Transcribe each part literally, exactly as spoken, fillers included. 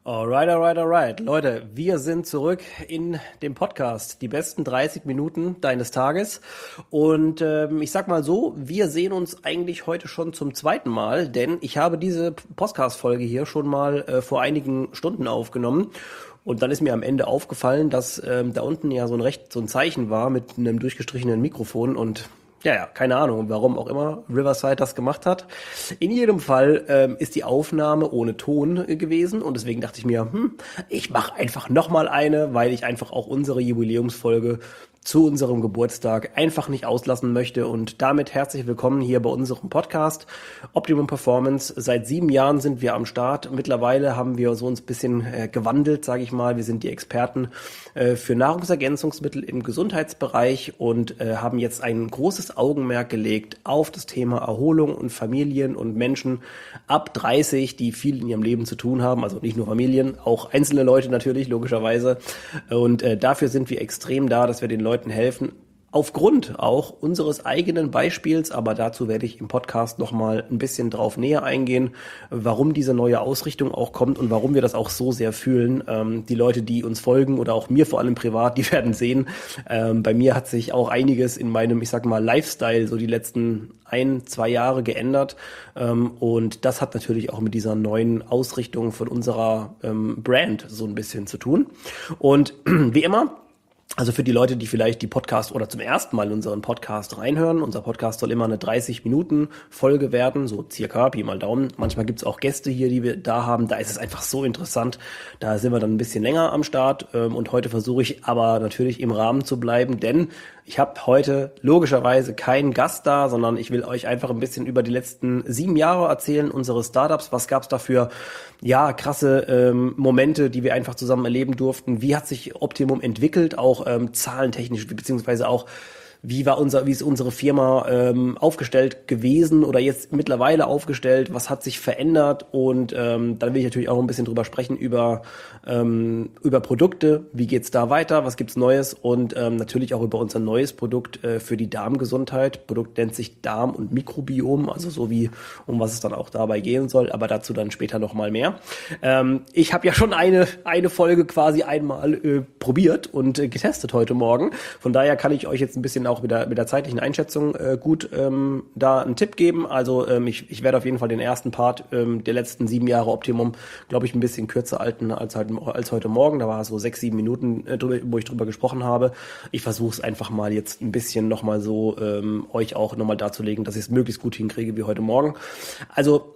Alright, alright, alright. Leute, wir sind zurück in dem Podcast. Die besten dreißig Minuten deines Tages. Und ähm, ich sag mal so, wir sehen uns eigentlich heute schon zum zweiten Mal, denn ich habe diese Podcast-Folge hier schon mal äh, vor einigen Stunden aufgenommen. Und dann ist mir am Ende aufgefallen, dass ähm, da unten ja so ein recht so ein Zeichen war mit einem durchgestrichenen Mikrofon und ja, ja, keine Ahnung, warum auch immer Riverside das gemacht hat. In jedem Fall ähm, ist die Aufnahme ohne Ton äh, gewesen und deswegen dachte ich mir, hm, ich mache einfach nochmal eine, weil ich einfach auch unsere Jubiläumsfolge zu unserem Geburtstag einfach nicht auslassen möchte. Und damit herzlich willkommen hier bei unserem Podcast Optimum Performance. Seit sieben Jahren sind wir am Start. Mittlerweile haben wir so uns ein bisschen äh, gewandelt, sage ich mal. Wir sind die Experten äh, für Nahrungsergänzungsmittel im Gesundheitsbereich und äh, haben jetzt ein großes Augenmerk gelegt auf das Thema Erholung und Familien und Menschen ab dreißig, die viel in ihrem Leben zu tun haben. Also nicht nur Familien, auch einzelne Leute natürlich, logischerweise. Und äh, dafür sind wir extrem da, dass wir den Leuten helfen, aufgrund auch unseres eigenen Beispiels, aber dazu werde ich im Podcast nochmal ein bisschen drauf näher eingehen, warum diese neue Ausrichtung auch kommt und warum wir das auch so sehr fühlen. Ähm, die Leute, die uns folgen oder auch mir vor allem privat, die werden sehen, ähm, bei mir hat sich auch einiges in meinem, ich sag mal, Lifestyle so die letzten ein, zwei Jahre geändert ähm, und das hat natürlich auch mit dieser neuen Ausrichtung von unserer ähm, Brand so ein bisschen zu tun. Und wie immer, also für die Leute, die vielleicht die Podcast oder zum ersten Mal in unseren Podcast reinhören, unser Podcast soll immer eine dreißig Minuten Folge werden, so circa, Pi mal Daumen. Manchmal gibt's auch Gäste hier, die wir da haben, da ist es einfach so interessant, da sind wir dann ein bisschen länger am Start und heute versuche ich aber natürlich im Rahmen zu bleiben, denn ich habe heute logischerweise keinen Gast da, sondern ich will euch einfach ein bisschen über die letzten sieben Jahre erzählen, unsere Startups, was gab's da für ja, krasse ähm, Momente, die wir einfach zusammen erleben durften, wie hat sich Optimum entwickelt, auch ähm, zahlentechnisch, beziehungsweise auch wie war unser, wie ist unsere Firma ähm, aufgestellt gewesen oder jetzt mittlerweile aufgestellt, was hat sich verändert und ähm, dann will ich natürlich auch ein bisschen drüber sprechen über ähm, über Produkte, wie geht's da weiter, was gibt's Neues und ähm, natürlich auch über unser neues Produkt äh, für die Darmgesundheit. Produkt nennt sich Darm- und Mikrobiom, also so wie um was es dann auch dabei gehen soll, aber dazu dann später nochmal mehr. Ähm, ich habe ja schon eine eine Folge quasi einmal äh, probiert und äh, getestet heute Morgen, von daher kann ich euch jetzt ein bisschen auch mit der, mit der zeitlichen Einschätzung äh, gut ähm, da einen Tipp geben. Also ähm, ich, ich werde auf jeden Fall den ersten Part ähm, der letzten sieben Jahre Optimum, glaube ich, ein bisschen kürzer halten als, halt, als heute Morgen. Da war es so sechs, sieben Minuten, äh, drüber, wo ich drüber gesprochen habe. Ich versuche es einfach mal jetzt ein bisschen nochmal so ähm, euch auch nochmal darzulegen, dass ich es möglichst gut hinkriege wie heute Morgen. Also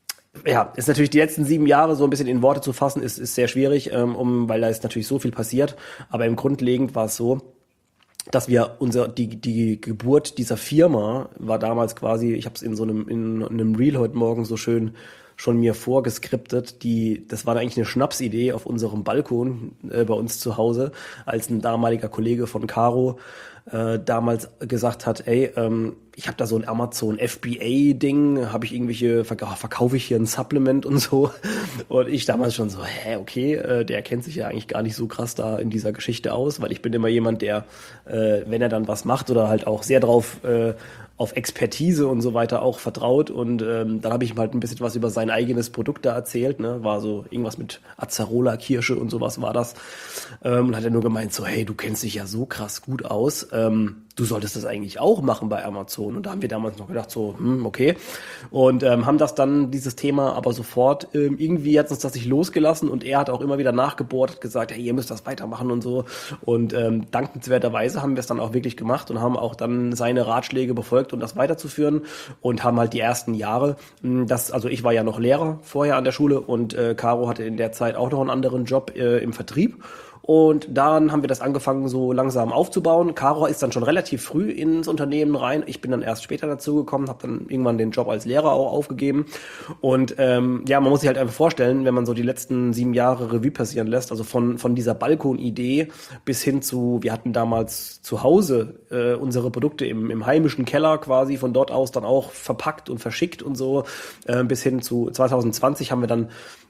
ja, ist natürlich die letzten sieben Jahre so ein bisschen in Worte zu fassen, ist, ist sehr schwierig, ähm, um, weil da ist natürlich so viel passiert. Aber im Grundlegend war es so, dass wir unser die die Geburt dieser Firma war damals quasi, ich habe es in so einem in einem Reel heute Morgen so schön schon mir vorgeskriptet, die das war eigentlich eine Schnapsidee auf unserem Balkon äh, bei uns zu Hause, als ein damaliger Kollege von Caro äh, damals gesagt hat, ey, ähm, ich habe da so ein Amazon F B A-Ding, habe ich irgendwelche, verkau- verkaufe ich hier ein Supplement und so. Und ich damals schon so, hä, okay, äh, der kennt sich ja eigentlich gar nicht so krass da in dieser Geschichte aus, weil ich bin immer jemand, der, äh, wenn er dann was macht oder halt auch sehr drauf äh, auf Expertise und so weiter auch vertraut und ähm, dann habe ich ihm halt ein bisschen was über sein eigenes Produkt da erzählt, ne, war so irgendwas mit Acerola Kirsche und sowas war das ähm, und hat er nur gemeint so, hey, du kennst dich ja so krass gut aus, ähm, du solltest das eigentlich auch machen bei Amazon und da haben wir damals noch gedacht so, hm, okay und ähm, haben das dann, dieses Thema aber sofort ähm, irgendwie hat uns das nicht losgelassen und er hat auch immer wieder nachgebohrt, hat gesagt, hey, ihr müsst das weitermachen und so und ähm, dankenswerterweise haben wir es dann auch wirklich gemacht und haben auch dann seine Ratschläge befolgt und das weiterzuführen und haben halt die ersten Jahre, das, also ich war ja noch Lehrer vorher an der Schule und äh, Caro hatte in der Zeit auch noch einen anderen Job äh, im Vertrieb. Und dann haben wir das angefangen, so langsam aufzubauen. Caro ist dann schon relativ früh ins Unternehmen rein. Ich bin dann erst später dazugekommen, habe dann irgendwann den Job als Lehrer auch aufgegeben. Und ähm, ja, man muss sich halt einfach vorstellen, wenn man so die letzten sieben Jahre Revue passieren lässt, also von von dieser Balkonidee bis hin zu, wir hatten damals zu Hause äh, unsere Produkte im, im heimischen Keller quasi, von dort aus dann auch verpackt und verschickt und so, äh, bis hin zu zwanzig zwanzig haben wir dann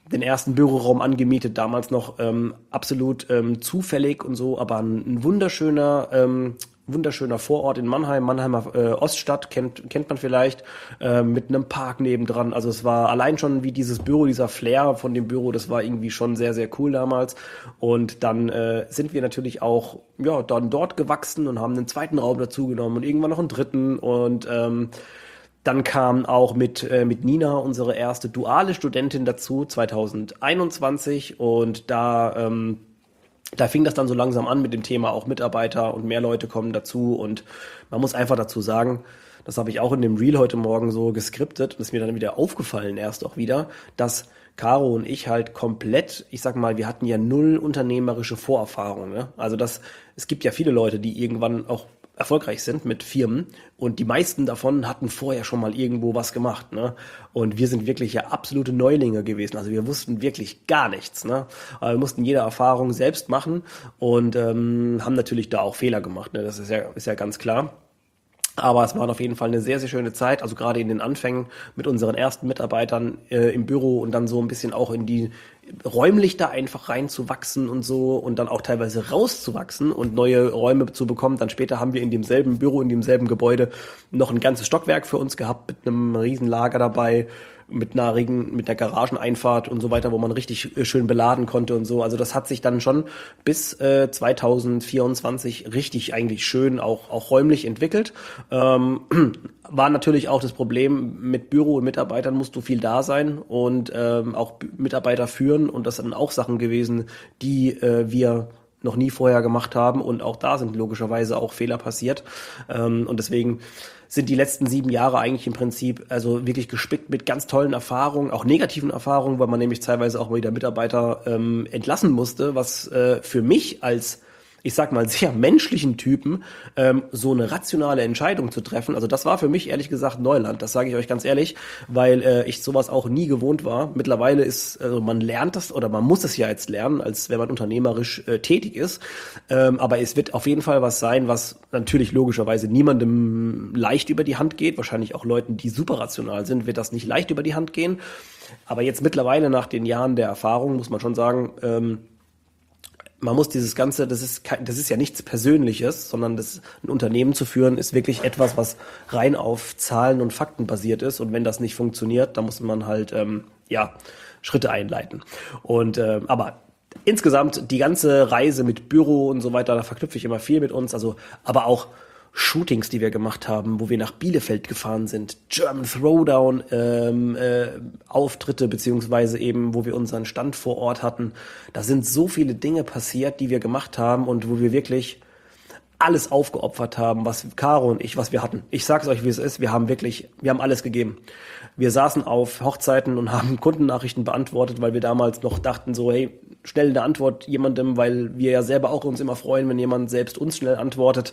den ersten Büroraum angemietet, damals noch ähm, absolut ähm, zufällig und so, aber ein, ein wunderschöner, ähm, wunderschöner Vorort in Mannheim, Mannheimer äh, Oststadt, kennt kennt man vielleicht, äh, mit einem Park nebendran. Also es war allein schon wie dieses Büro, dieser Flair von dem Büro, das war irgendwie schon sehr, sehr cool damals. Und dann äh, sind wir natürlich auch ja dann dort gewachsen und haben einen zweiten Raum dazu genommen und irgendwann noch einen dritten und ähm, dann kam auch mit, äh, mit Nina unsere erste duale Studentin dazu, zwanzig einundzwanzig. Und da, ähm, da fing das dann so langsam an mit dem Thema auch Mitarbeiter und mehr Leute kommen dazu. Und man muss einfach dazu sagen, das habe ich auch in dem Reel heute Morgen so geskriptet und ist mir dann wieder aufgefallen erst auch wieder, dass Caro und ich halt komplett, ich sag mal, wir hatten ja null unternehmerische Vorerfahrung. Ne? Also das, es gibt ja viele Leute, die irgendwann auch erfolgreich sind mit Firmen und die meisten davon hatten vorher schon mal irgendwo was gemacht, ne? Und wir sind wirklich ja absolute Neulinge gewesen, also wir wussten wirklich gar nichts, ne? Aber wir mussten jede Erfahrung selbst machen und ähm, haben natürlich da auch Fehler gemacht, ne? Das ist ja ist ja ganz klar. Aber es war auf jeden Fall eine sehr, sehr schöne Zeit, also gerade in den Anfängen mit unseren ersten Mitarbeitern äh, im Büro und dann so ein bisschen auch in die räumlich da einfach reinzuwachsen und so und dann auch teilweise rauszuwachsen und neue Räume zu bekommen. Dann später haben wir in demselben Büro, in demselben Gebäude noch ein ganzes Stockwerk für uns gehabt mit einem riesen Lager dabei, mit einer Regen, mit der Garageneinfahrt und so weiter, wo man richtig äh, schön beladen konnte und so. Also das hat sich dann schon bis äh, zwanzig vierundzwanzig richtig eigentlich schön auch auch räumlich entwickelt. Ähm, war natürlich auch das Problem, mit Büro und Mitarbeitern musst du viel da sein und ähm, auch B- Mitarbeiter führen und das sind auch Sachen gewesen, die äh, wir noch nie vorher gemacht haben und auch da sind logischerweise auch Fehler passiert ähm, und deswegen sind die letzten sieben Jahre eigentlich im Prinzip also wirklich gespickt mit ganz tollen Erfahrungen, auch negativen Erfahrungen, weil man nämlich teilweise auch mal wieder Mitarbeiter ähm, entlassen musste, was äh, für mich als ich sag mal, sehr menschlichen Typen ähm, so eine rationale Entscheidung zu treffen. Also das war für mich ehrlich gesagt Neuland, das sage ich euch ganz ehrlich, weil äh, ich sowas auch nie gewohnt war. Mittlerweile ist, also man lernt das oder man muss es ja jetzt lernen, als wenn man unternehmerisch äh, tätig ist. Ähm, aber es wird auf jeden Fall was sein, was natürlich logischerweise niemandem leicht über die Hand geht. Wahrscheinlich auch Leuten, die super rational sind, wird das nicht leicht über die Hand gehen. Aber jetzt mittlerweile nach den Jahren der Erfahrung muss man schon sagen, ähm, man muss dieses Ganze, das ist kein, das ist ja nichts Persönliches, sondern das ein Unternehmen zu führen ist wirklich etwas, was rein auf Zahlen und Fakten basiert ist. Und wenn das nicht funktioniert, dann muss man halt ähm, ja Schritte einleiten. Und äh, aber insgesamt die ganze Reise mit Büro und so weiter, da verknüpfe ich immer viel mit uns. Also aber auch Shootings, die wir gemacht haben, wo wir nach Bielefeld gefahren sind, German Throwdown, ähm, äh, Auftritte, beziehungsweise eben, wo wir unseren Stand vor Ort hatten. Da sind so viele Dinge passiert, die wir gemacht haben und wo wir wirklich alles aufgeopfert haben, was Caro und ich, was wir hatten. Ich sag's euch, wie es ist. Wir haben wirklich, wir haben alles gegeben. Wir saßen auf Hochzeiten und haben Kundennachrichten beantwortet, weil wir damals noch dachten so, hey, schnell eine Antwort jemandem, weil wir ja selber auch uns immer freuen, wenn jemand selbst uns schnell antwortet.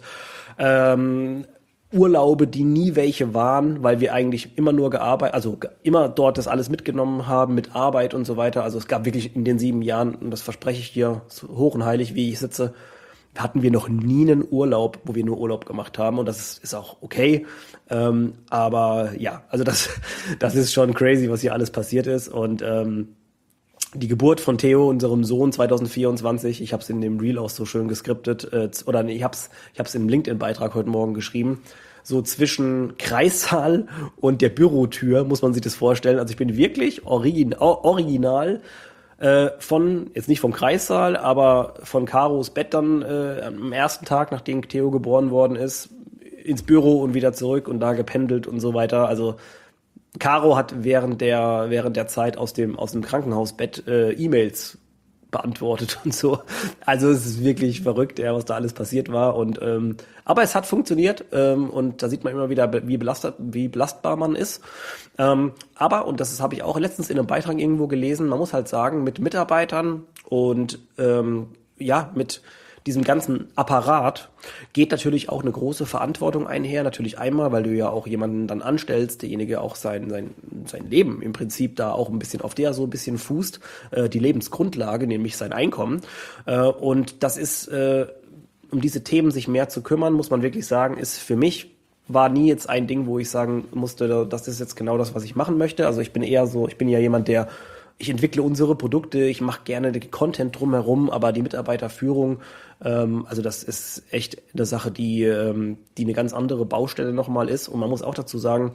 Ähm, Urlaube, die nie welche waren, weil wir eigentlich immer nur gearbeitet, also immer dort das alles mitgenommen haben mit Arbeit und so weiter. Also es gab wirklich in den sieben Jahren, und das verspreche ich dir, so hoch und heilig, wie ich sitze, hatten wir noch nie einen Urlaub, wo wir nur Urlaub gemacht haben und das ist, ist auch okay. Ähm, aber ja, also das, das ist schon crazy, was hier alles passiert ist und ähm, die Geburt von Theo, unserem Sohn zwanzig vierundzwanzig, ich habe es in dem Reel auch so schön geskriptet, äh, oder nee, ich habe es ich hab's im LinkedIn-Beitrag heute Morgen geschrieben, so zwischen Kreissaal und der Bürotür, muss man sich das vorstellen. Also ich bin wirklich origin, original äh, von, jetzt nicht vom Kreissaal, aber von Caros Bett dann äh, am ersten Tag, nachdem Theo geboren worden ist, ins Büro und wieder zurück und da gependelt und so weiter. Also Caro hat während der während der Zeit aus dem aus dem Krankenhausbett äh, E-Mails beantwortet und so. Also es ist wirklich verrückt, ja, was da alles passiert war. Und ähm, aber es hat funktioniert ähm, und da sieht man immer wieder, wie belastet, wie belastbar man ist. Ähm, aber und das habe ich auch letztens in einem Beitrag irgendwo gelesen. Man muss halt sagen, mit Mitarbeitern und ähm, ja mit diesem ganzen Apparat geht natürlich auch eine große Verantwortung einher. Natürlich einmal, weil du ja auch jemanden dann anstellst, derjenige auch sein sein sein Leben im Prinzip da auch ein bisschen auf der so ein bisschen fußt, äh, die Lebensgrundlage, nämlich sein Einkommen. Äh, und das ist, äh, um diese Themen sich mehr zu kümmern, muss man wirklich sagen, ist für mich war nie jetzt ein Ding, wo ich sagen musste, das ist jetzt genau das, was ich machen möchte. Also ich bin eher so, ich bin ja jemand, der ich entwickle unsere Produkte, ich mache gerne den Content drumherum, aber die Mitarbeiterführung, ähm, also das ist echt eine Sache, die, ähm, die eine ganz andere Baustelle nochmal ist. Und man muss auch dazu sagen,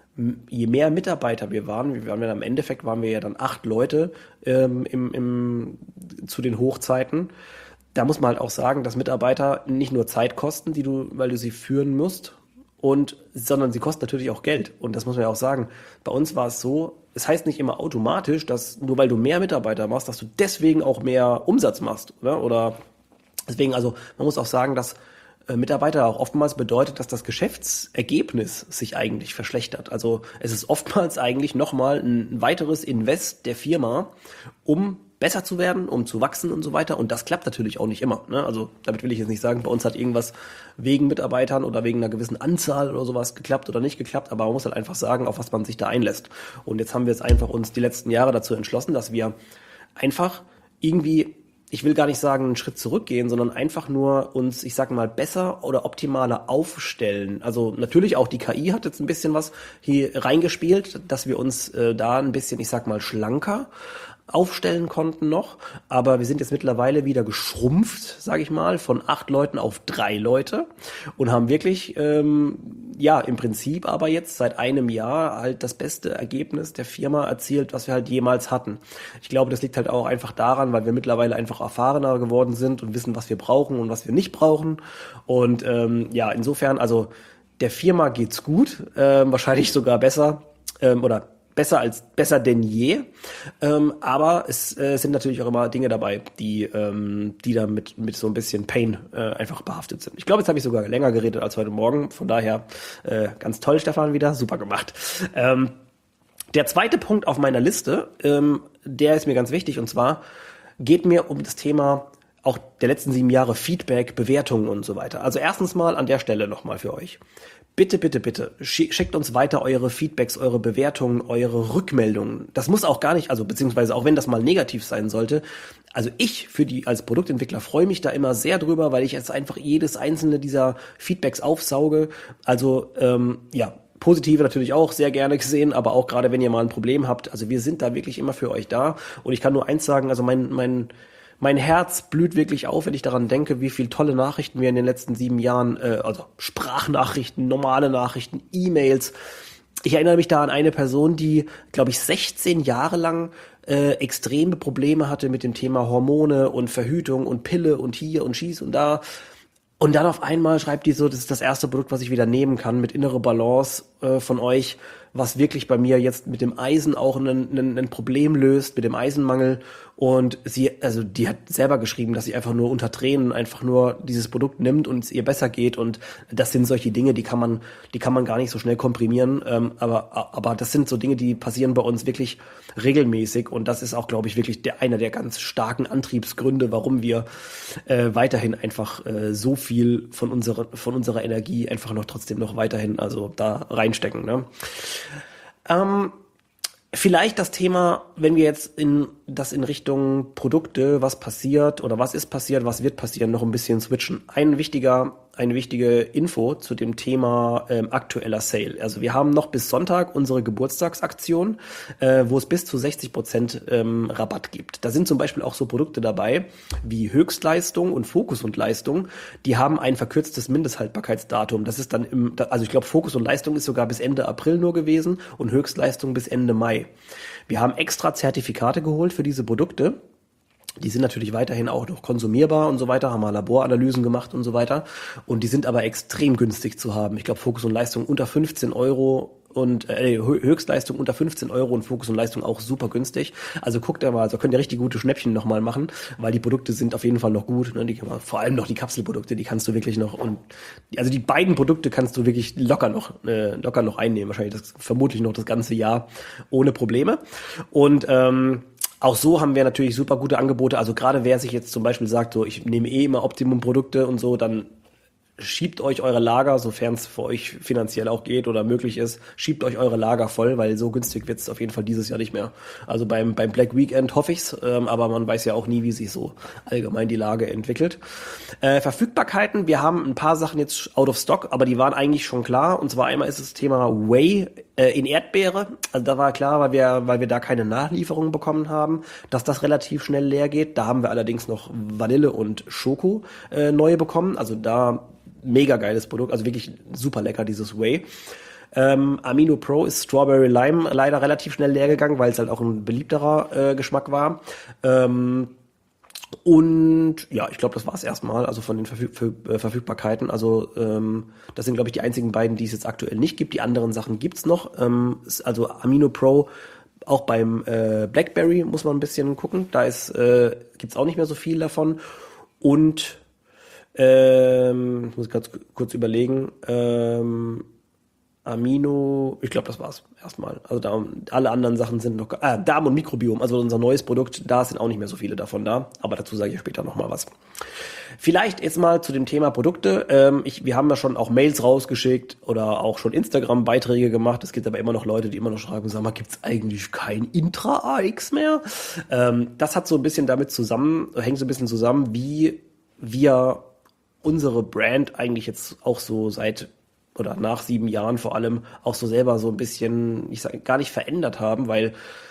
je mehr Mitarbeiter wir waren, wir waren ja im Endeffekt waren wir ja dann acht Leute ähm, im, im, zu den Hochzeiten. Da muss man halt auch sagen, dass Mitarbeiter nicht nur Zeit kosten, die du, weil du sie führen musst, und sondern sie kosten natürlich auch Geld. Und das muss man ja auch sagen. Bei uns war es so, es heißt nicht immer automatisch, dass nur weil du mehr Mitarbeiter machst, dass du deswegen auch mehr Umsatz machst, oder? Oder deswegen, also man muss auch sagen, dass äh, Mitarbeiter auch oftmals bedeutet, dass das Geschäftsergebnis sich eigentlich verschlechtert. Also es ist oftmals eigentlich nochmal ein weiteres Invest der Firma, um besser zu werden, um zu wachsen und so weiter. Und das klappt natürlich auch nicht immer. Ne? Also damit will ich jetzt nicht sagen, bei uns hat irgendwas wegen Mitarbeitern oder wegen einer gewissen Anzahl oder sowas geklappt oder nicht geklappt. Aber man muss halt einfach sagen, auf was man sich da einlässt. Und jetzt haben wir jetzt einfach uns die letzten Jahre dazu entschlossen, dass wir einfach irgendwie, ich will gar nicht sagen, einen Schritt zurückgehen, sondern einfach nur uns, ich sag mal, besser oder optimaler aufstellen. Also natürlich auch die K I hat jetzt ein bisschen was hier reingespielt, dass wir uns äh, da ein bisschen, ich sag mal, schlanker aufstellen konnten noch, aber wir sind jetzt mittlerweile wieder geschrumpft, sage ich mal, von acht Leuten auf drei Leute und haben wirklich, ähm, ja, im Prinzip aber jetzt seit einem Jahr halt das beste Ergebnis der Firma erzielt, was wir halt jemals hatten. Ich glaube, das liegt halt auch einfach daran, weil wir mittlerweile einfach erfahrener geworden sind und wissen, was wir brauchen und was wir nicht brauchen. Und ähm, ja, insofern, also der Firma geht's gut, ähm, wahrscheinlich sogar besser ähm, oder besser als besser denn je, ähm, aber es äh, sind natürlich auch immer Dinge dabei, die ähm, die da mit mit so ein bisschen Pain äh, einfach behaftet sind. Ich glaube, jetzt habe ich sogar länger geredet als heute Morgen, von daher äh, ganz toll, Stefan, wieder super gemacht. Ähm, der zweite Punkt auf meiner Liste, ähm, der ist mir ganz wichtig, und zwar geht mir um das Thema auch der letzten sieben Jahre Feedback, Bewertungen und so weiter. Also erstens mal an der Stelle nochmal für euch. Bitte, bitte, bitte, schickt uns weiter eure Feedbacks, eure Bewertungen, eure Rückmeldungen. Das muss auch gar nicht, also beziehungsweise auch wenn das mal negativ sein sollte. Also ich für die als Produktentwickler freue mich da immer sehr drüber, weil ich jetzt einfach jedes einzelne dieser Feedbacks aufsauge. Also ähm, ja, positive natürlich auch sehr gerne gesehen, aber auch gerade wenn ihr mal ein Problem habt. Also wir sind da wirklich immer für euch da. Und ich kann nur eins sagen, also mein mein Mein Herz blüht wirklich auf, wenn ich daran denke, wie viele tolle Nachrichten wir in den letzten sieben Jahren, äh, also Sprachnachrichten, normale Nachrichten, E-Mails. Ich erinnere mich da an eine Person, die, glaube ich, sechzehn Jahre lang äh, extreme Probleme hatte mit dem Thema Hormone und Verhütung und Pille und hier und schieß und da. Und dann auf einmal schreibt die so, das ist das erste Produkt, was ich wieder nehmen kann, mit innere Balance äh, von euch, was wirklich bei mir jetzt mit dem Eisen auch ein Problem löst, mit dem Eisenmangel. Und sie, also die hat selber geschrieben, dass sie einfach nur unter Tränen einfach nur dieses Produkt nimmt und es ihr besser geht. Und das sind solche Dinge, die kann man, die kann man gar nicht so schnell komprimieren. Ähm, aber, aber das sind so Dinge, die passieren bei uns wirklich regelmäßig. Und das ist auch, glaube ich, wirklich der, einer der ganz starken Antriebsgründe, warum wir äh, weiterhin einfach äh, so viel von unserer, von unserer Energie einfach noch trotzdem noch weiterhin, also da reinstecken, ne? Ähm, Vielleicht das Thema, wenn wir jetzt in das in Richtung Produkte, was passiert oder was ist passiert, was wird passieren, noch ein bisschen switchen. Ein wichtiger, eine wichtige Info zu dem Thema ähm, aktueller Sale. Also wir haben noch bis Sonntag unsere Geburtstagsaktion, äh, wo es bis zu sechzig Prozent ähm, Rabatt gibt. Da sind zum Beispiel auch so Produkte dabei wie Höchstleistung und Fokus und Leistung. Die haben ein verkürztes Mindesthaltbarkeitsdatum. Das ist dann im, also ich glaube, Fokus und Leistung ist sogar bis Ende April nur gewesen und Höchstleistung bis Ende Mai. Wir haben extra Zertifikate geholt für diese Produkte. Die sind natürlich weiterhin auch noch konsumierbar und so weiter, haben mal Laboranalysen gemacht und so weiter. Und die sind aber extrem günstig zu haben. Ich glaube, Fokus und Leistung unter fünfzehn Euro und äh, Höchstleistung unter fünfzehn Euro und Fokus und Leistung auch super günstig. Also guckt da mal, also könnt ihr richtig gute Schnäppchen nochmal machen, weil die Produkte sind auf jeden Fall noch gut. Ne? Die, vor allem noch die Kapselprodukte, die kannst du wirklich noch, und also die beiden Produkte kannst du wirklich locker noch äh, locker noch einnehmen. Wahrscheinlich das vermutlich noch das ganze Jahr ohne Probleme. Und ähm, auch so haben wir natürlich super gute Angebote. Also gerade wer sich jetzt zum Beispiel sagt, so ich nehme eh immer Optimum-Produkte und so, dann schiebt euch eure Lager, sofern es für euch finanziell auch geht oder möglich ist, schiebt euch eure Lager voll, weil so günstig wird es auf jeden Fall dieses Jahr nicht mehr. Also beim beim Black Weekend hoffe ich's, ähm, aber man weiß ja auch nie, wie sich so allgemein die Lage entwickelt. Äh, Verfügbarkeiten, wir haben ein paar Sachen jetzt out of stock, aber die waren eigentlich schon klar. Und zwar einmal ist das Thema Whey Äh, in Erdbeere, also da war klar, weil wir, weil wir da keine Nachlieferung bekommen haben, dass das relativ schnell leer geht. Da haben wir allerdings noch Vanille und Schoko äh, neue bekommen. Also da mega geiles Produkt, also wirklich super lecker, dieses Whey. Ähm, Amino Pro ist Strawberry Lime leider relativ schnell leer gegangen, weil es halt auch ein beliebterer äh, Geschmack war. Ähm, Und ja, ich glaube, das war es erstmal, also von den Verfüg Ver äh, Verfügbarkeiten. Also ähm, das sind, glaube ich, die einzigen beiden, die es jetzt aktuell nicht gibt. Die anderen Sachen gibt's noch. Ähm, ist also Amino Pro, auch beim äh, BlackBerry muss man ein bisschen gucken. Da ist äh, gibt's auch nicht mehr so viel davon. Und ähm, ich muss ganz kurz überlegen. Ähm, Amino, ich glaube, das war's erstmal. Also da, alle anderen Sachen sind noch, ah, Darm- und Mikrobiom, also unser neues Produkt, da sind auch nicht mehr so viele davon da, aber dazu sage ich später nochmal was. Vielleicht jetzt mal zu dem Thema Produkte. Ähm, ich, wir haben ja schon auch Mails rausgeschickt oder auch schon Instagram-Beiträge gemacht. Es gibt aber immer noch Leute, die immer noch schreiben, sag mal, gibt's eigentlich kein Intra-A X mehr? Ähm, das hat so ein bisschen damit zusammen, hängt so ein bisschen zusammen, wie wir unsere Brand eigentlich jetzt auch so seit oder nach sieben Jahren vor allem auch so selber so ein bisschen, ich sage gar nicht verändert haben, weil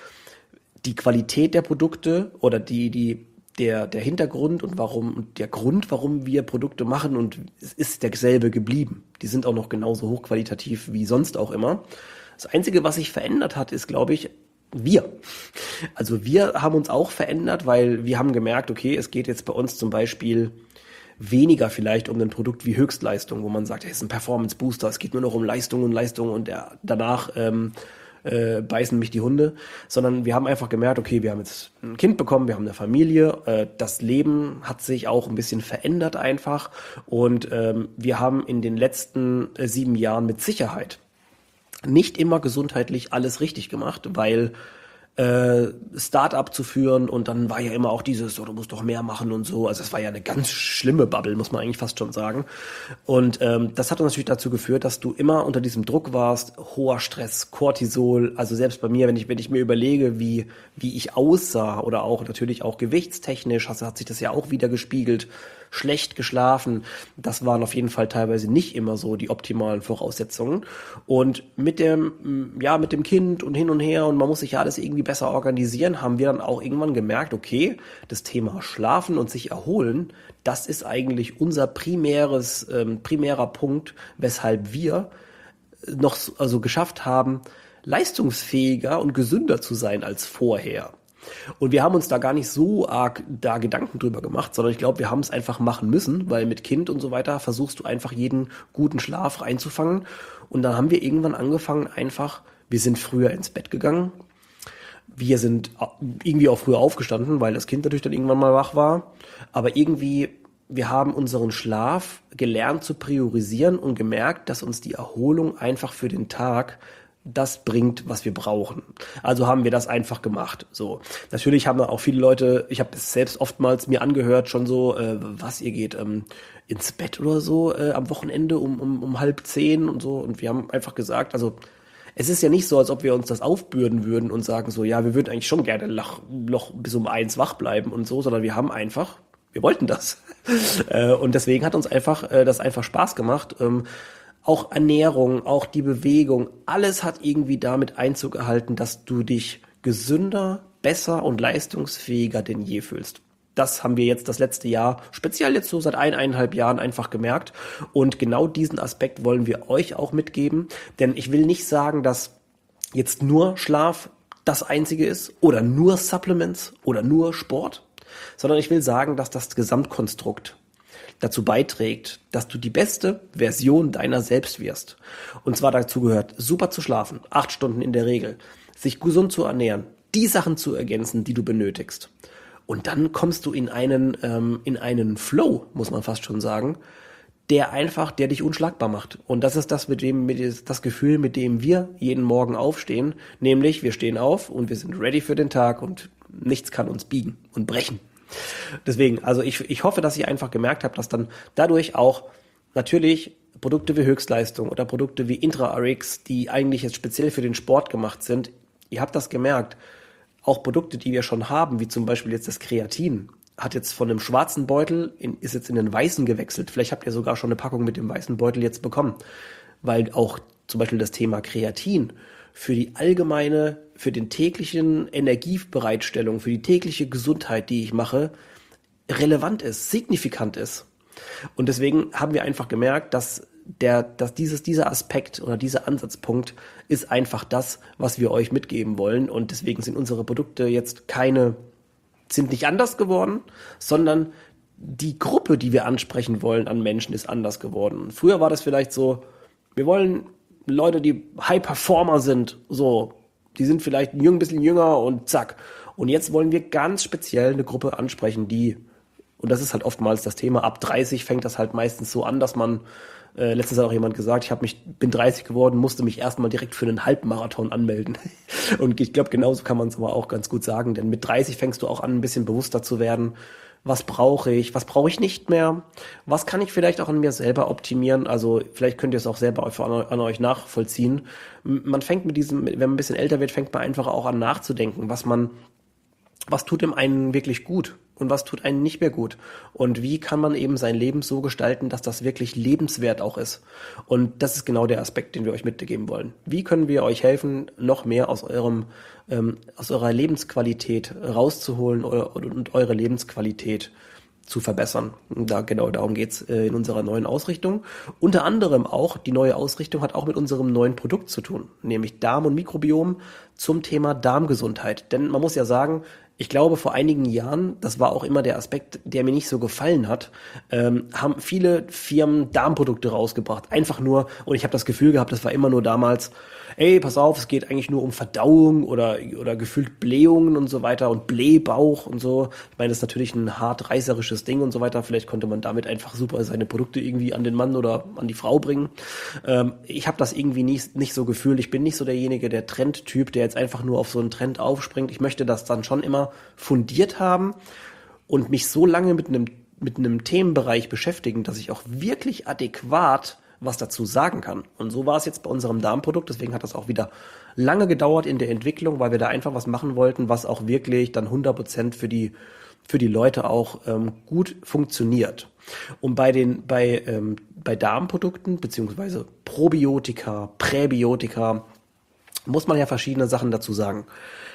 die Qualität der Produkte oder die, die, der, der Hintergrund und warum, der Grund, warum wir Produkte machen und es ist derselbe geblieben. Die sind auch noch genauso hochqualitativ wie sonst auch immer. Das Einzige, was sich verändert hat, ist, glaube ich, wir. Also wir haben uns auch verändert, weil wir haben gemerkt, okay, es geht jetzt bei uns zum Beispiel weniger vielleicht um ein Produkt wie Höchstleistung, wo man sagt, hey, es ist ein Performance Booster, es geht nur noch um Leistung und Leistung und der, danach ähm, äh, beißen mich die Hunde, sondern wir haben einfach gemerkt, okay, wir haben jetzt ein Kind bekommen, wir haben eine Familie, äh, das Leben hat sich auch ein bisschen verändert einfach und ähm, wir haben in den letzten äh, sieben Jahren mit Sicherheit nicht immer gesundheitlich alles richtig gemacht, weil äh, Start-up zu führen und dann war ja immer auch dieses, so, du musst doch mehr machen und so. Also es war ja eine ganz schlimme Bubble, muss man eigentlich fast schon sagen. Und ähm, das hat uns natürlich dazu geführt, dass du immer unter diesem Druck warst, hoher Stress, Cortisol. Also selbst bei mir, wenn ich wenn ich mir überlege, wie wie ich aussah oder auch natürlich auch gewichtstechnisch, hat, hat sich das ja auch wieder gespiegelt. Schlecht geschlafen, das waren auf jeden Fall teilweise nicht immer so die optimalen Voraussetzungen. Und mit dem, ja, mit dem Kind und hin und her und man muss sich ja alles irgendwie besser organisieren, haben wir dann auch irgendwann gemerkt, okay, das Thema Schlafen und sich erholen, das ist eigentlich unser primäres, ähm, primärer Punkt, weshalb wir noch also geschafft haben, leistungsfähiger und gesünder zu sein als vorher. Und wir haben uns da gar nicht so arg da Gedanken drüber gemacht, sondern ich glaube, wir haben es einfach machen müssen, weil mit Kind und so weiter versuchst du einfach jeden guten Schlaf reinzufangen. Und dann haben wir irgendwann angefangen einfach, wir sind früher ins Bett gegangen, wir sind irgendwie auch früher aufgestanden, weil das Kind natürlich dann irgendwann mal wach war, aber irgendwie, wir haben unseren Schlaf gelernt zu priorisieren und gemerkt, dass uns die Erholung einfach für den Tag das bringt, was wir brauchen. Also haben wir das einfach gemacht. So, natürlich haben da auch viele Leute, ich habe es selbst oftmals mir angehört, schon so, äh, was ihr geht ähm, ins Bett oder so äh, am Wochenende um, um, um halb zehn und so. Und wir haben einfach gesagt, also es ist ja nicht so, als ob wir uns das aufbürden würden und sagen so, ja, wir würden eigentlich schon gerne noch, noch bis um eins wach bleiben und so, sondern wir haben einfach, wir wollten das. äh, und deswegen hat uns einfach äh, das einfach Spaß gemacht. Ähm, Auch Ernährung, auch die Bewegung, alles hat irgendwie damit Einzug erhalten, dass du dich gesünder, besser und leistungsfähiger denn je fühlst. Das haben wir jetzt das letzte Jahr, speziell jetzt so seit eineinhalb Jahren einfach gemerkt. Und genau diesen Aspekt wollen wir euch auch mitgeben. Denn ich will nicht sagen, dass jetzt nur Schlaf das Einzige ist oder nur Supplements oder nur Sport, sondern ich will sagen, dass das Gesamtkonstrukt dazu beiträgt, dass du die beste Version deiner selbst wirst. Und zwar dazu gehört, super zu schlafen, acht Stunden in der Regel, sich gesund zu ernähren, die Sachen zu ergänzen, die du benötigst. Und dann kommst du in einen, ähm, in einen Flow, muss man fast schon sagen, der einfach, der dich unschlagbar macht. Und das ist das, mit dem, mit das Gefühl, mit dem wir jeden Morgen aufstehen, nämlich wir stehen auf und wir sind ready für den Tag und nichts kann uns biegen und brechen. Deswegen, also ich, ich hoffe, dass ihr einfach gemerkt habt, dass dann dadurch auch natürlich Produkte wie Höchstleistung oder Produkte wie Intra-R X, die eigentlich jetzt speziell für den Sport gemacht sind, ihr habt das gemerkt, auch Produkte, die wir schon haben, wie zum Beispiel jetzt das Kreatin, hat jetzt von einem schwarzen Beutel, in, ist jetzt in den weißen gewechselt. Vielleicht habt ihr sogar schon eine Packung mit dem weißen Beutel jetzt bekommen, weil auch zum Beispiel das Thema Kreatin für die allgemeine, für den täglichen Energiebereitstellung, für die tägliche Gesundheit, die ich mache, relevant ist, signifikant ist. Und deswegen haben wir einfach gemerkt, dass der, dass dieses, dieser Aspekt oder dieser Ansatzpunkt ist einfach das, was wir euch mitgeben wollen. Und deswegen sind unsere Produkte jetzt keine, sind nicht anders geworden, sondern die Gruppe, die wir ansprechen wollen an Menschen, ist anders geworden. Früher war das vielleicht so, wir wollen Leute, die High Performer sind, so, die sind vielleicht ein bisschen jünger und zack. Und jetzt wollen wir ganz speziell eine Gruppe ansprechen, die, und das ist halt oftmals das Thema, ab dreißig fängt das halt meistens so an, dass man, äh, letztens hat auch jemand gesagt, ich habe mich, bin dreißig geworden, musste mich erstmal direkt für einen Halbmarathon anmelden. Und ich glaube, genauso kann man es aber auch ganz gut sagen, denn mit dreißig fängst du auch an, ein bisschen bewusster zu werden. Was brauche ich? Was brauche ich nicht mehr? Was kann ich vielleicht auch an mir selber optimieren? Also vielleicht könnt ihr es auch selber an euch nachvollziehen. Man fängt mit diesem, wenn man ein bisschen älter wird, fängt man einfach auch an nachzudenken, was man, was tut dem einen wirklich gut und was tut einen nicht mehr gut? Und wie kann man eben sein Leben so gestalten, dass das wirklich lebenswert auch ist? Und das ist genau der Aspekt, den wir euch mitgeben wollen. Wie können wir euch helfen, noch mehr aus eurem, ähm, aus eurer Lebensqualität rauszuholen oder, und eure Lebensqualität zu verbessern? Und da, genau darum geht's äh, in unserer neuen Ausrichtung. Unter anderem auch, die neue Ausrichtung hat auch mit unserem neuen Produkt zu tun, nämlich Darm- und Mikrobiom zum Thema Darmgesundheit. Denn man muss ja sagen, ich glaube, vor einigen Jahren, das war auch immer der Aspekt, der mir nicht so gefallen hat, ähm, haben viele Firmen Darmprodukte rausgebracht. Einfach nur, und ich habe das Gefühl gehabt, das war immer nur damals, ey, pass auf, es geht eigentlich nur um Verdauung oder oder gefühlt Blähungen und so weiter und Blähbauch und so. Ich meine, das ist natürlich ein hart reißerisches Ding und so weiter. Vielleicht konnte man damit einfach super seine Produkte irgendwie an den Mann oder an die Frau bringen. Ähm, ich habe das irgendwie nicht, nicht so gefühlt. Ich bin nicht so derjenige, der Trendtyp, der jetzt einfach nur auf so einen Trend aufspringt. Ich möchte das dann schon immer fundiert haben und mich so lange mit einem mit einem Themenbereich beschäftigen, dass ich auch wirklich adäquat was dazu sagen kann. Und so war es jetzt bei unserem Darmprodukt. Deswegen hat das auch wieder lange gedauert in der Entwicklung, weil wir da einfach was machen wollten, was auch wirklich dann hundert Prozent für die für die Leute auch ähm, gut funktioniert. Und bei den bei ähm, bei Darmprodukten beziehungsweise Probiotika, Präbiotika muss man ja verschiedene Sachen dazu sagen.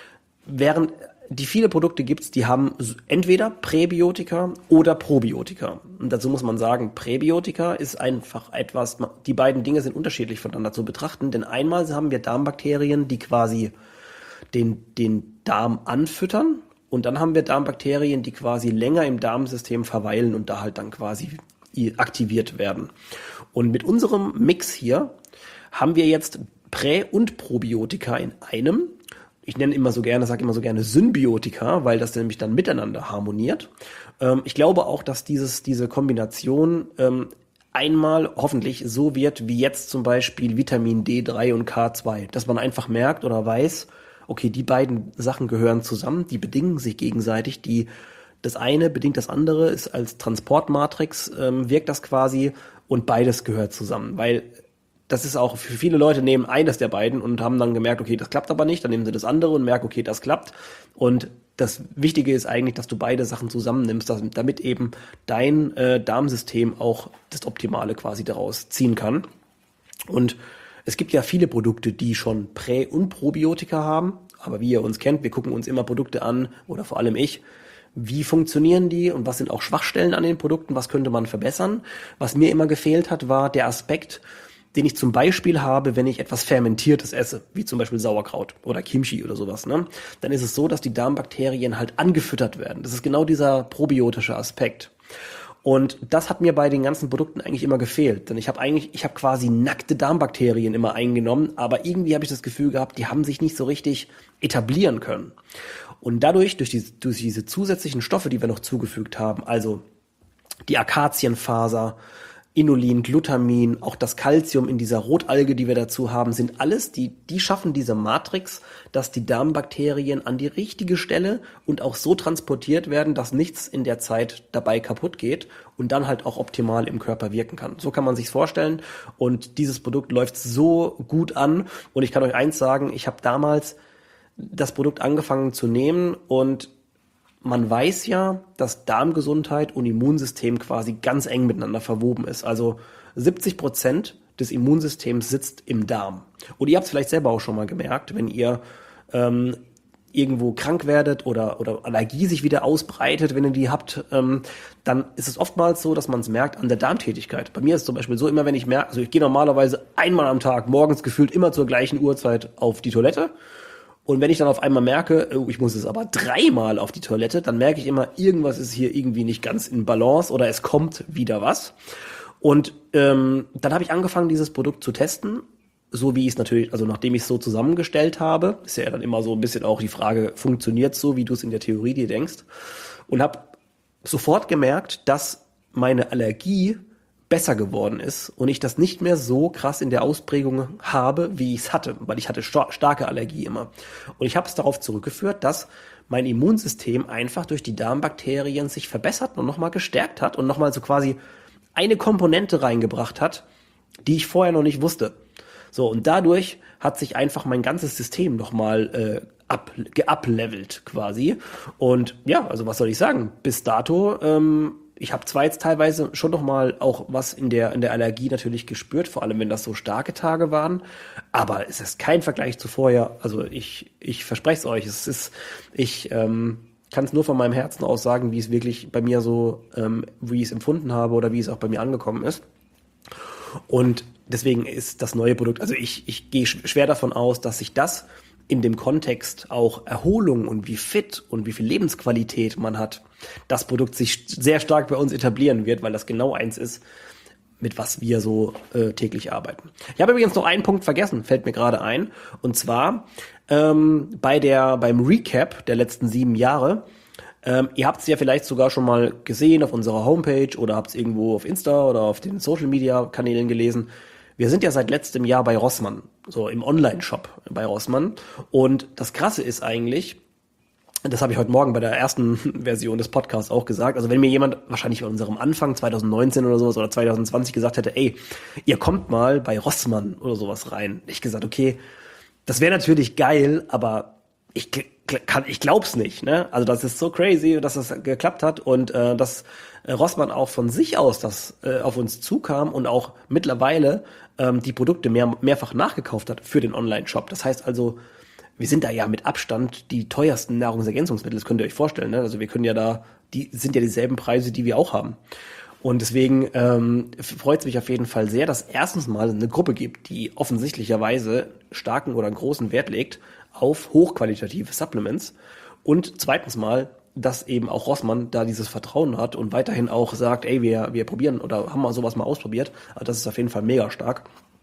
Während die viele Produkte gibt's, die haben entweder Präbiotika oder Probiotika. Und dazu muss man sagen, Präbiotika ist einfach etwas, die beiden Dinge sind unterschiedlich voneinander zu betrachten, denn einmal haben wir Darmbakterien, die quasi den, den Darm anfüttern, und dann haben wir Darmbakterien, die quasi länger im Darmsystem verweilen und da halt dann quasi aktiviert werden. Und mit unserem Mix hier haben wir jetzt Prä- und Probiotika in einem. Ich nenne immer so gerne, sage immer so gerne Symbiotika, weil das nämlich dann miteinander harmoniert. Ähm, ich glaube auch, dass dieses, diese Kombination ähm, einmal hoffentlich so wird, wie jetzt zum Beispiel Vitamin D drei und K zwei, dass man einfach merkt oder weiß, okay, die beiden Sachen gehören zusammen, die bedingen sich gegenseitig, die, das eine bedingt das andere, ist als Transportmatrix, ähm, wirkt das quasi, und beides gehört zusammen, weil das ist auch für viele Leute, nehmen eines der beiden und haben dann gemerkt, okay, das klappt aber nicht, dann nehmen sie das andere und merken, okay, das klappt. Und das Wichtige ist eigentlich, dass du beide Sachen zusammennimmst, dass, damit eben dein äh, Darmsystem auch das Optimale quasi daraus ziehen kann. Und es gibt ja viele Produkte, die schon Prä- und Probiotika haben, aber wie ihr uns kennt, wir gucken uns immer Produkte an, oder vor allem ich, wie funktionieren die und was sind auch Schwachstellen an den Produkten, was könnte man verbessern. Was mir immer gefehlt hat, war der Aspekt, den ich zum Beispiel habe, wenn ich etwas Fermentiertes esse, wie zum Beispiel Sauerkraut oder Kimchi oder sowas, ne? Dann ist es so, dass die Darmbakterien halt angefüttert werden. Das ist genau dieser probiotische Aspekt. Und das hat mir bei den ganzen Produkten eigentlich immer gefehlt, denn ich habe eigentlich, ich habe quasi nackte Darmbakterien immer eingenommen, aber irgendwie habe ich das Gefühl gehabt, die haben sich nicht so richtig etablieren können. Und dadurch, durch, die, durch diese zusätzlichen Stoffe, die wir noch zugefügt haben, also die Akazienfaser, Inulin, Glutamin, auch das Calcium in dieser Rotalge, die wir dazu haben, sind alles, die, die schaffen diese Matrix, dass die Darmbakterien an die richtige Stelle und auch so transportiert werden, dass nichts in der Zeit dabei kaputt geht und dann halt auch optimal im Körper wirken kann. So kann man sich's vorstellen, und dieses Produkt läuft so gut an, und ich kann euch eins sagen, ich habe damals das Produkt angefangen zu nehmen, und man weiß ja, dass Darmgesundheit und Immunsystem quasi ganz eng miteinander verwoben ist. Also siebzig Prozent des Immunsystems sitzt im Darm. Und ihr habt es vielleicht selber auch schon mal gemerkt, wenn ihr ähm, irgendwo krank werdet oder oder Allergie sich wieder ausbreitet, wenn ihr die habt, ähm, dann ist es oftmals so, dass man es merkt an der Darmtätigkeit. Bei mir ist es zum Beispiel so, immer wenn ich merke, also ich gehe normalerweise einmal am Tag, morgens gefühlt immer zur gleichen Uhrzeit auf die Toilette. Und wenn ich dann auf einmal merke, oh, ich muss jetzt aber dreimal auf die Toilette, dann merke ich immer, irgendwas ist hier irgendwie nicht ganz in Balance oder es kommt wieder was. Und ähm, dann habe ich angefangen, dieses Produkt zu testen. So wie ich es natürlich, also nachdem ich es so zusammengestellt habe, ist ja dann immer so ein bisschen auch die Frage, funktioniert es so, wie du es in der Theorie dir denkst? Und habe sofort gemerkt, dass meine Allergie besser geworden ist und ich das nicht mehr so krass in der Ausprägung habe, wie ich es hatte, weil ich hatte star- starke Allergie immer. Und ich habe es darauf zurückgeführt, dass mein Immunsystem einfach durch die Darmbakterien sich verbessert und nochmal gestärkt hat und nochmal so quasi eine Komponente reingebracht hat, die ich vorher noch nicht wusste. So, und dadurch hat sich einfach mein ganzes System nochmal äh, up, geuplevelt quasi. Und ja, also was soll ich sagen? Bis dato, ähm, ich habe zwar jetzt teilweise schon nochmal auch was in der in der Allergie natürlich gespürt, vor allem wenn das so starke Tage waren, aber es ist kein Vergleich zu vorher. Also ich ich verspreche es euch, es ist, ich ähm, kann es nur von meinem Herzen aus sagen, wie es wirklich bei mir so, ähm, wie ich es empfunden habe oder wie es auch bei mir angekommen ist. Und deswegen ist das neue Produkt, also ich, ich gehe schwer davon aus, dass sich das in dem Kontext auch Erholung und wie fit und wie viel Lebensqualität man hat, das Produkt sich sehr stark bei uns etablieren wird, weil das genau eins ist, mit was wir so äh, täglich arbeiten. Ich habe übrigens noch einen Punkt vergessen, fällt mir gerade ein, und zwar ähm, bei der beim Recap der letzten sieben Jahre. Ähm, ihr habt es ja vielleicht sogar schon mal gesehen auf unserer Homepage oder habt es irgendwo auf Insta oder auf den Social-Media-Kanälen gelesen. Wir sind ja seit letztem Jahr bei Rossmann, so im Online-Shop bei Rossmann. Und das Krasse ist eigentlich, das habe ich heute Morgen bei der ersten Version des Podcasts auch gesagt, also wenn mir jemand wahrscheinlich bei unserem Anfang zwanzig neunzehn oder sowas oder zwanzig zwanzig gesagt hätte, ey, ihr kommt mal bei Rossmann oder sowas rein. Ich gesagt, okay, das wäre natürlich geil, aber ich kann, ich glaub's nicht, ne? Also das ist so crazy, dass das geklappt hat und äh, dass äh, Rossmann auch von sich aus das äh, auf uns zukam und auch mittlerweile ähm, die Produkte mehr, mehrfach nachgekauft hat für den Online-Shop. Das heißt also, wir sind da ja mit Abstand die teuersten Nahrungsergänzungsmittel, das könnt ihr euch vorstellen, ne? Also wir können ja da, die sind ja dieselben Preise, die wir auch haben. Und deswegen ähm, freut es mich auf jeden Fall sehr, dass erstens mal eine Gruppe gibt, die offensichtlicherweise starken oder einen großen Wert legt auf hochqualitative Supplements. Und zweitens mal, dass eben auch Rossmann da dieses Vertrauen hat und weiterhin auch sagt, ey, wir wir probieren oder haben mal sowas mal ausprobiert. Also das ist auf jeden Fall mega stark.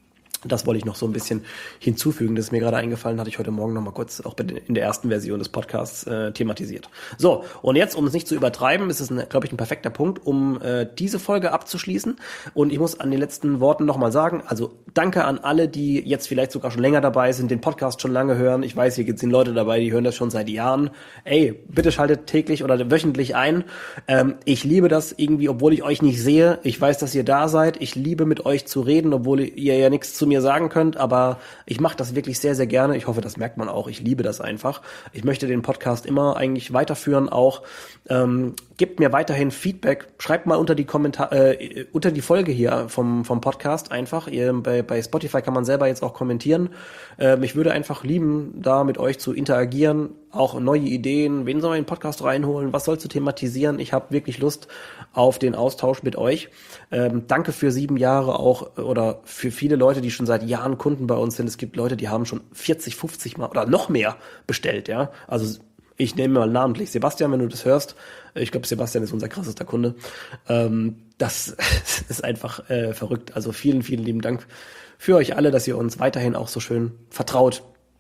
Das wollte ich noch so ein bisschen hinzufügen. Das ist mir gerade eingefallen, hatte ich heute Morgen noch mal kurz auch in der ersten Version des Podcasts äh, thematisiert. So, und jetzt, um es nicht zu übertreiben, ist es, glaube ich, ein perfekter Punkt, um äh, diese Folge abzuschließen. Und ich muss an den letzten Worten noch mal sagen, also danke an alle, die jetzt vielleicht sogar schon länger dabei sind, den Podcast schon lange hören. Ich weiß, hier sind Leute dabei, die hören das schon seit Jahren. Ey, bitte schaltet täglich oder wöchentlich ein. Ähm, ich liebe das irgendwie, obwohl ich euch nicht sehe. Ich weiß, dass ihr da seid. Ich liebe, mit euch zu reden, obwohl ihr ja nichts zu mir sagen könnt, aber ich mache das wirklich sehr, sehr gerne. Ich hoffe, das merkt man auch. Ich liebe das einfach. Ich möchte den Podcast immer eigentlich weiterführen auch. Ähm, gebt mir weiterhin Feedback. Schreibt mal unter die Kommentare, äh, unter die Folge hier vom vom Podcast einfach. Ihr, bei, bei Spotify kann man selber jetzt auch kommentieren. Ähm, ich würde einfach lieben, da mit euch zu interagieren, auch neue Ideen. Wen soll man in den Podcast reinholen? Was soll zu thematisieren? Ich habe wirklich Lust auf den Austausch mit euch. Ähm, danke für sieben Jahre auch oder für viele Leute, die schon seit Jahren Kunden bei uns sind. Es gibt Leute, die haben schon vierzig, fünfzig Mal oder noch mehr bestellt, ja. Also ich nehme mal namentlich Sebastian, wenn du das hörst. Ich glaube, Sebastian ist unser krassester Kunde. Ähm, das ist einfach äh, verrückt. Also vielen, vielen lieben Dank für euch alle, dass ihr uns weiterhin auch so schön vertraut.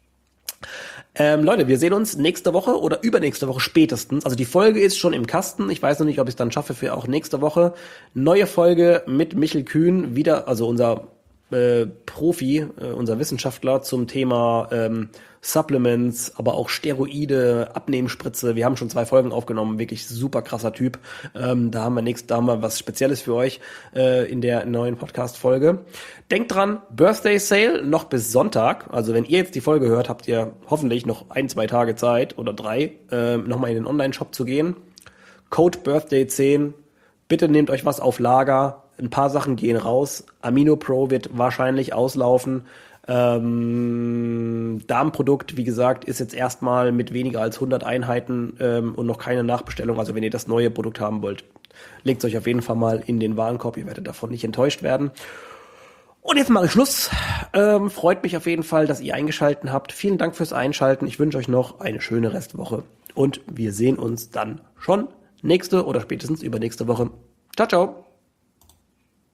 Ähm, Leute, wir sehen uns nächste Woche oder übernächste Woche spätestens. Also die Folge ist schon im Kasten. Ich weiß noch nicht, ob ich es dann schaffe für auch nächste Woche. Neue Folge mit Michel Kühn, wieder, also unser äh, Profi, äh, unser Wissenschaftler zum Thema ähm, Supplements, aber auch Steroide, Abnehmspritze. Wir haben schon zwei Folgen aufgenommen, wirklich super krasser Typ. Ähm, da haben wir nächst, da haben wir was Spezielles für euch äh, in der neuen Podcast-Folge. Denkt dran, Birthday Sale noch bis Sonntag. Also wenn ihr jetzt die Folge hört, habt ihr hoffentlich noch ein, zwei Tage Zeit oder drei, äh, nochmal in den Online-Shop zu gehen. Code Birthday zehn. Bitte nehmt euch was auf Lager. ein paar Sachen gehen raus. Amino Pro wird wahrscheinlich auslaufen. Ähm, Darmprodukt, wie gesagt, ist jetzt erstmal mit weniger als hundert Einheiten ähm, und noch keine Nachbestellung. Also wenn ihr das neue Produkt haben wollt, legt es euch auf jeden Fall mal in den Warenkorb. Ihr werdet davon nicht enttäuscht werden. Und jetzt mache ich Schluss. Ähm, freut mich auf jeden Fall, dass ihr eingeschaltet habt. Vielen Dank fürs Einschalten. Ich wünsche euch noch eine schöne Restwoche. Und wir sehen uns dann schon nächste oder spätestens übernächste Woche. Ciao, ciao.